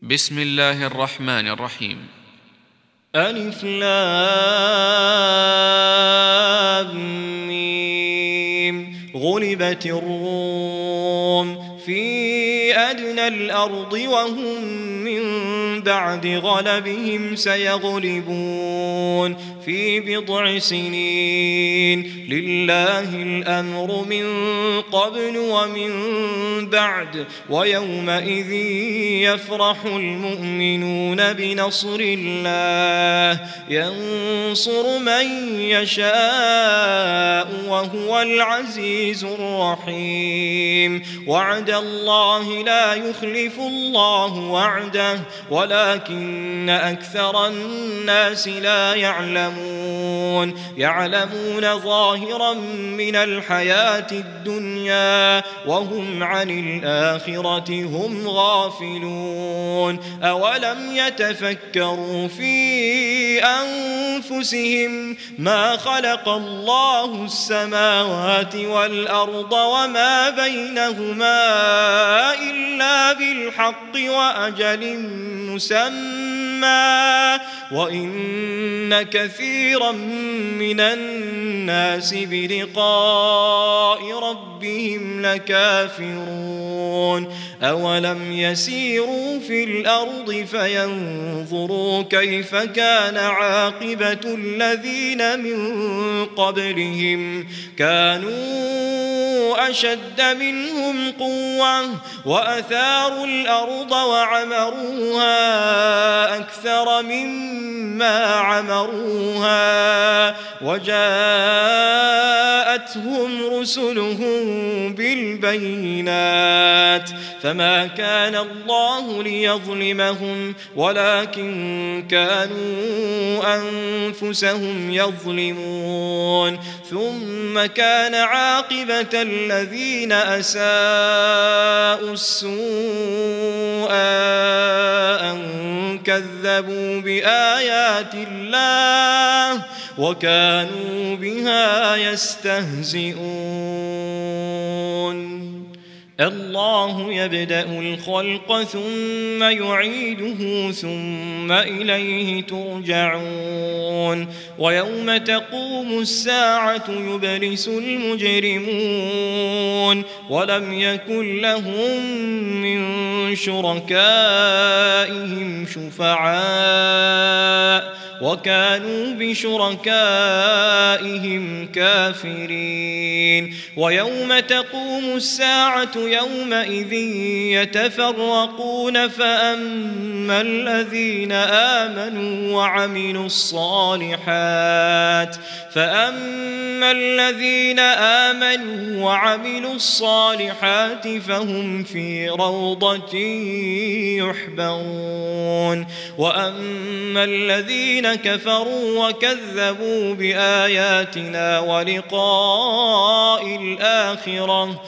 بسم الله الرحمن الرحيم. ألف لام ميم. غلبت الروم في أدنى الأرض وهم من بعد غلبهم سيغلبون في بضع سنين. لله الأمر من قبل ومن بعد ويومئذ يفرح المؤمنون بنصر الله ينصر من يشاء وهو العزيز الرحيم. وعد الله لا يخلف الله وعده ولكن أكثر الناس لا يعلمون ظاهرا من الحياة الدنيا وهم عن الآخرة هم غافلون. أولم يتفكروا في أنفسهم ما خلق الله السماوات والأرض وما بينهما إلا بالحق وأجل مسمى وإن كثيرا من الناس بلقاء ربهم لكافرون. أولم يسيروا في الأرض فينظروا كيف كان عاقبة الذين من قبلهم كانوا أشد منهم قوة وأثاروا الأرض وعمروها أكثر مما عمروها وجاءتهم رسلهم بالبينات فما كان الله ليظلمهم ولكن كانوا أنفسهم يظلمون. ثم كان عاقبة الذين أساءوا السوء أن كذبوا بآيات الله وكانوا بها يستهزئون. الله يبدأ الخلق ثم يعيده ثم إليه ترجعون. ويوم تقوم الساعة يبلس المجرمون ولم يكن لهم من شركائهم شفعاء وكانوا بشركائهم كافرين. ويوم تقوم الساعة يومئذ يتفرقون فأما الذين آمنوا وعملوا الصالحات فهم في روضة يحبرون. وأما الذين كفروا وكذبوا بآياتنا ولقاء الآخرة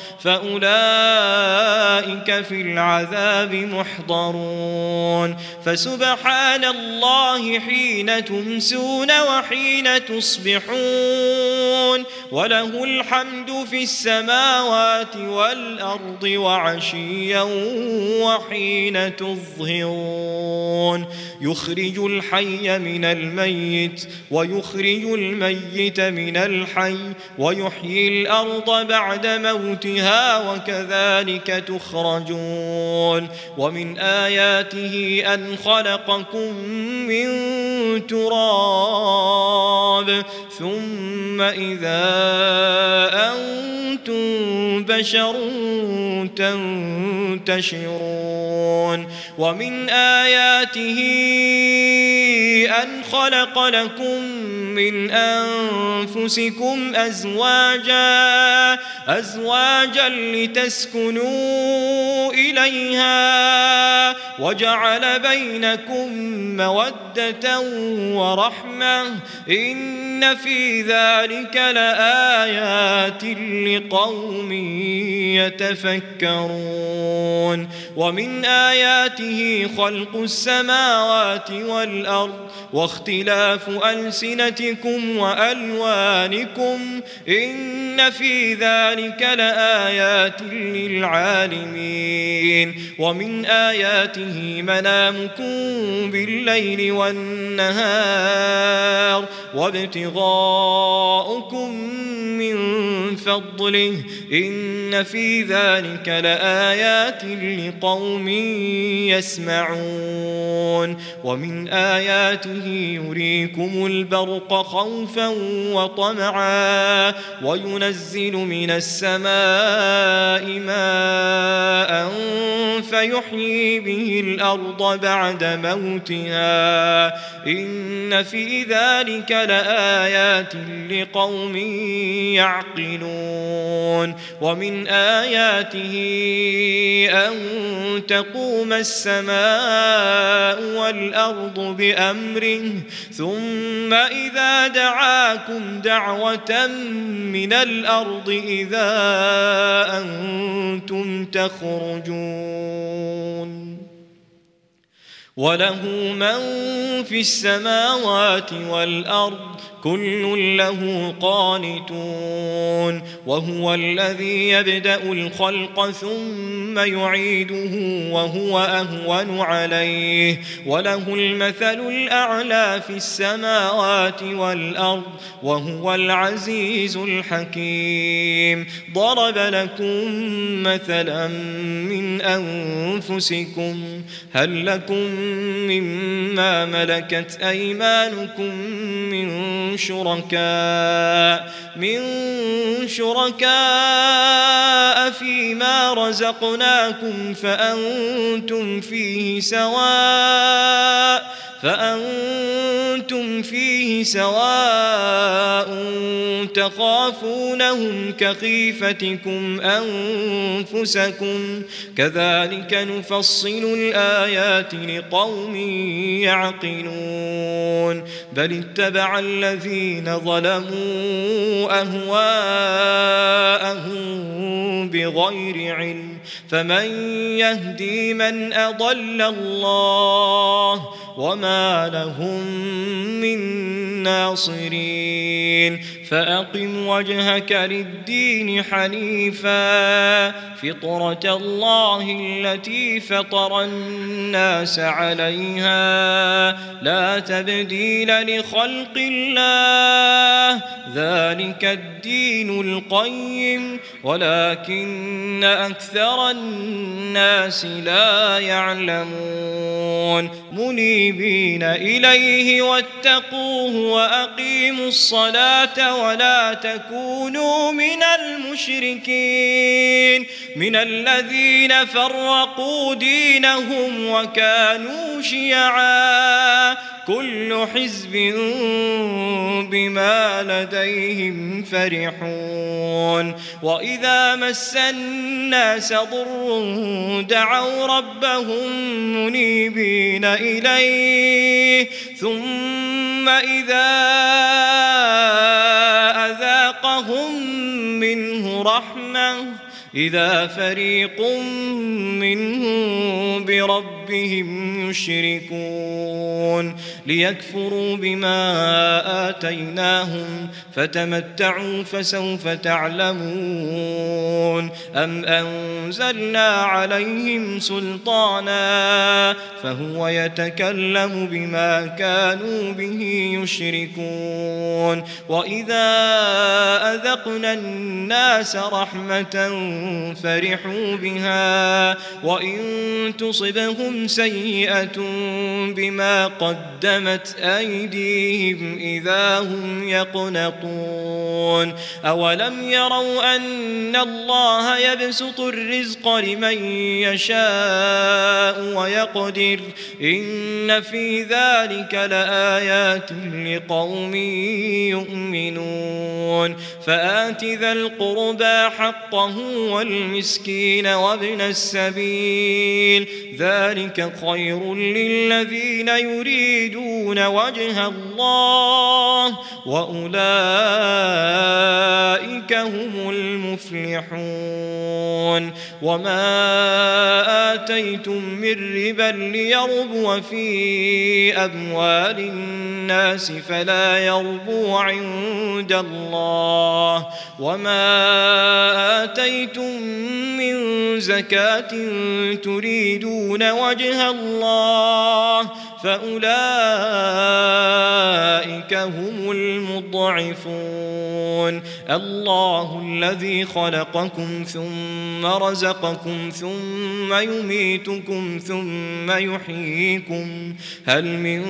فأولئك في العذاب محضرون. فسبحان الله حين تمسون وحين تصبحون وله الحمد في السماوات والأرض وعشيا وحين تظهرون. يخرج الحي من الميت ويخرج الميت من الحي ويحيي الأرض بعد موتها وكذلك تخرجون. ومن آياته أن خلقكم من تراب ثم إذا أنتم بشر تنتشرون. ومن آياته أن خلق لكم من أنفسكم أزواجا لتسكنوا إليها وجعل بينكم مودة ورحمة إن إن في ذلك لآيات لقوم يتفكرون ومن آياته خلق السماوات والأرض واختلاف ألسنتكم وألوانكم إن في ذلك لآيات للعالمين ومن آياته منامكم بالليل والنهار وابتغاؤكم من فضله إن في ذلك لآيات لقوم يسمعون ومن آياته يريكم البرق خوفا وطمعا وينزل من السماء ماء فيحيي به الأرض بعد موتها إن في ذلك لآيات لقوم يعقلون ومن آياته أن تقوم السماء والأرض بأمره ثم إذا دعاكم دعوة من الأرض إذا أنتم تخرجون وله من في السماوات والأرض كل له قانتون وهو الذي يبدأ الخلق ثم يعيده وهو أهون عليه وله المثل الأعلى في السماوات والأرض وهو العزيز الحكيم ضرب لكم مثلا من أنفسكم هل لكم مما ملكت أيمانكم من شركاء فيما رزقناكم فأنتم فيه سواء تخافونهم كخيفتكم أنفسكم كذلك نفصل الآيات لقوم يعقلون بل اتبع الذين ظلموا أهواءهم بغير علم فمن يهدي من أضل الله وما لهم من ناصرين فأقم وجهك للدين حنيفا فطرة الله التي فطر الناس عليها لا تبديل لخلق الله ذلك الدين القيم ولكن أكثر الناس لا يعلمون منيبين إليه واتقوه وأقيموا الصلاة ولا تكونوا من المشركين من الذين فرقوا دينهم وكانوا شيعا كل حزب بما لديهم فرحون وإذا مس الناس ضر دعوا ربهم منيبين إليه ثم إذا أذاقهم منه رحمة إذا فريق منهم بربهم يشركون ليكفروا بما آتيناهم فتمتعوا فسوف تعلمون أم أنزلنا عليهم سلطانا فهو يتكلم بما كانوا به يشركون وإذا أذقنا الناس رحمة فرحوا بها وإن تصبهم سيئة بما قدمت أيديهم إذا هم يقنطون أولم يروا أن الله يبسط الرزق لمن يشاء ويقدر إن في ذلك لآيات لقوم يؤمنون فآت ذا القربى حقه والمسكين وابن السبيل ذلك خير للذين يريدون وجه الله وأولئك هم المفلحون. وما آتيتم من ربا ليربو في أموال الناس فلا يربو عند الله، وما آتيتم من زكاة تريدون وجه الله فأولئك هم المضعفون. الله الذي خلقكم ثم رزقكم ثم يميتكم ثم يحييكم، هل من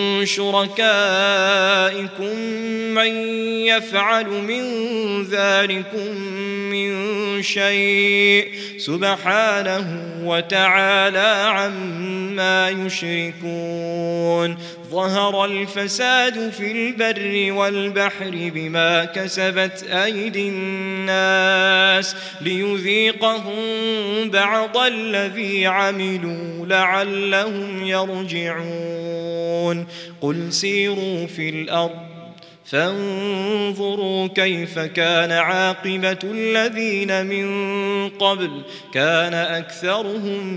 شركائكم من يفعل من ذلكم من شيء؟ سبحانه وتعالى عما يشركون. ظهر الفساد في البر والبحر بما كسبت أيدي الناس ليذيقهم بعض الذي عملوا لعلهم يرجعون. قل سيروا في الأرض فانظروا كيف كان عاقبة الذين من قبل، كان أكثرهم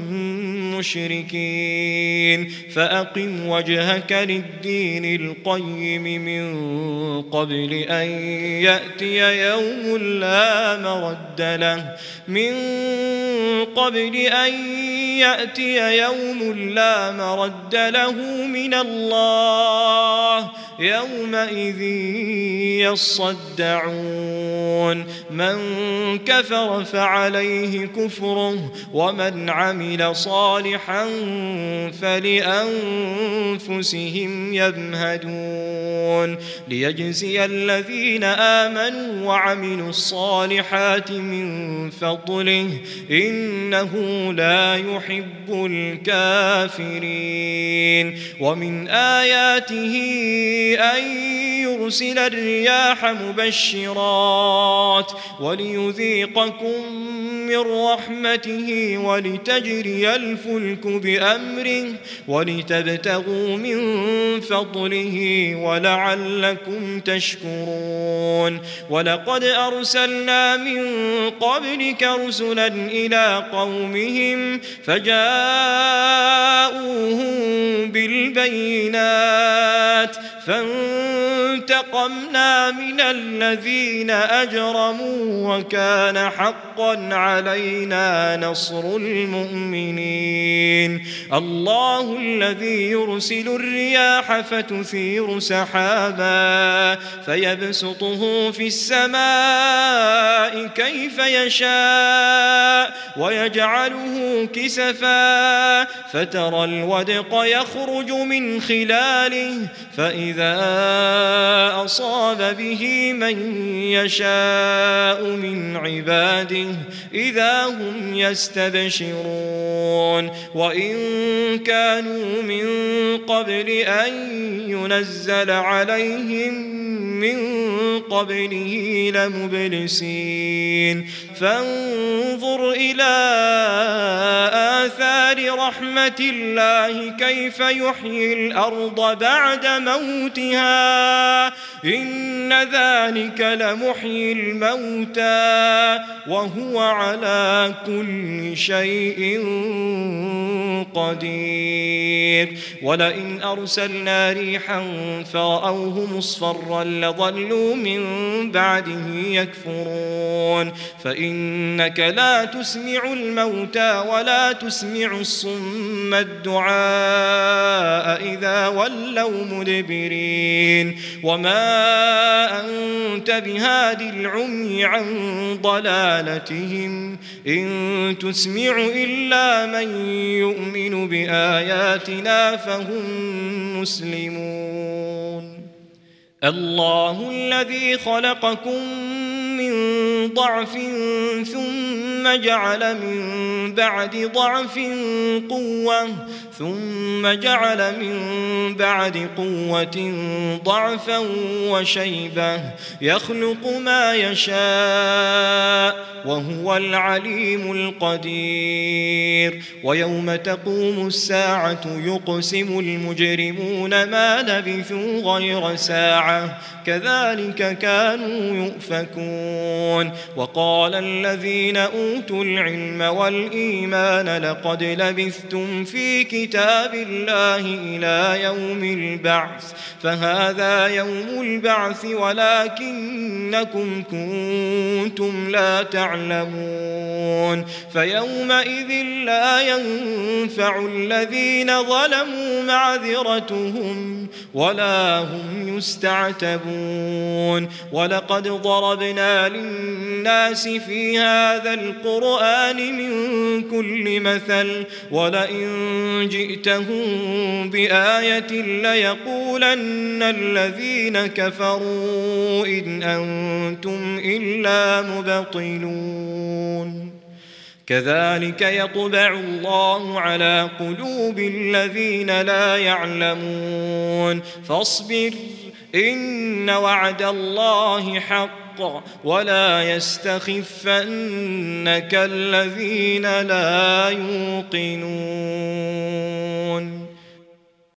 مشركين. فأقم وجهك للدين القيم من قبل أن يأتي يوم لا مرد له، من قبل أن يأتي يوم لا مرد له من الله، يومئذ يصدعون. من كفر فعليه كفره، ومن عمل صالحا فلأنفسهم يمهدون. ليجزي الذين آمنوا وعملوا الصالحات من فضله، إنه لا يحب الكافرين. ومن آياته أن يرسل الرياح مبشرات وليذيقكم من رحمته ولتجري الفلك بأمره ولتبتغوا من فضله ولعلكم تشكرون. ولقد أرسلنا من قبلك رسلا إلى قومهم فجاءوهم بالبينات فانتقمنا من الذين أجرموا وكان حقا علينا نصر المؤمنين. الله الذي يرسل الرياح فتثير سحابا فيبسطه في السماء كيف يشاء ويجعله كسفا فترى الودق يخرج من خلاله فإذا أصاب به من يشاء من عباده إذا هم يستبشرون. وإن كانوا من قبل أن ينزل عليهم من قبله لمبلسين. فانظر إلى آثار رحمة الله كيف يحيي الأرض بعد موتها إن ذلك لمحيي الموتى وهو على كل شيء قدير. ولئن أرسلنا ريحا فرأوه مصفرا لظلوا من بعده يكفرون. فإنك لا تسمع الموتى ولا تسمع الصم الدعاء إذا ولوا مدبرين. وما أنت بهاد العمي عن ضلالتهم إن تسمع إلا من يؤمن بآياتنا فهم مسلمون. الله الذي خلقكم من ضعف ثم ثم جعل من بعد ضعف قوة ثم جعل من بعد قوة ضعفا وشيبة يخلق ما يشاء وهو العليم القدير ويوم تقوم الساعة يقسم المجرمون ما لبثوا غير ساعة كذلك كانوا يؤفكون وقال الذين أوتوا العلم والإيمان لقد لبثتم في كتاب الله إلى يوم البعث فهذا يوم البعث ولكنكم كنتم لا تعلمون فيومئذ لا ينفع الذين ظلموا معذرتهم ولا هم يستعتبون ولقد ضربنا للناس في هذا القرآن من كل مثل ولئن جئتهم بآية ليقولن الذين كفروا إن أنتم إلا مبطلون كذلك يطبع الله على قلوب الذين لا يعلمون فاصبر إن وعد الله حق ولا يستخفنك الذين لا يوقنون